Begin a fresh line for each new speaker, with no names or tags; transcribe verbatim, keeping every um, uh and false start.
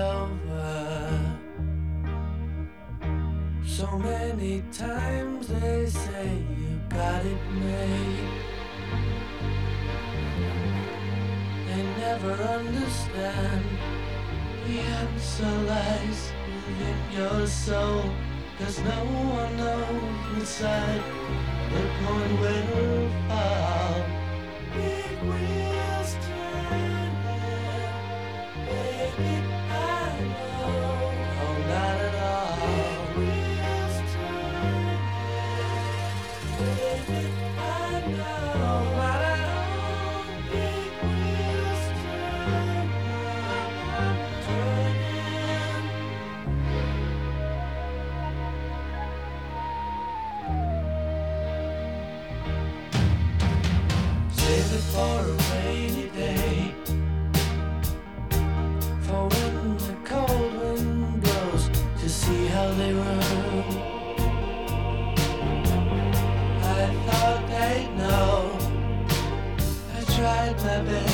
over. So many times they say you got it made. They never understand. The answer lies within your soul. 'Cause no one knows which side the coin will fall. Big wheels turning, baby, I know. Oh, not at all. Big wheels turning, baby, I know. Oh, not at all. Big wheels turning, turning. Save it for a rainy day, for when the cold wind blows, to see how they run. I thought they'd know. I tried my best.